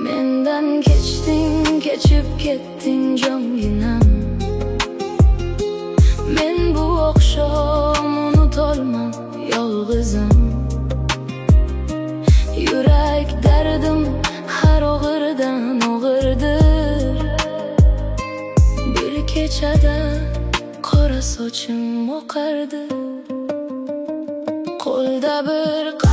Mendan kechding, kechib ketding jonginam. Men bu oqshom unutolmam yolg'izim. Yurak dardim har og'irdan og'irdir. Bir kechada qora sochim oqardi. Qo'lda bir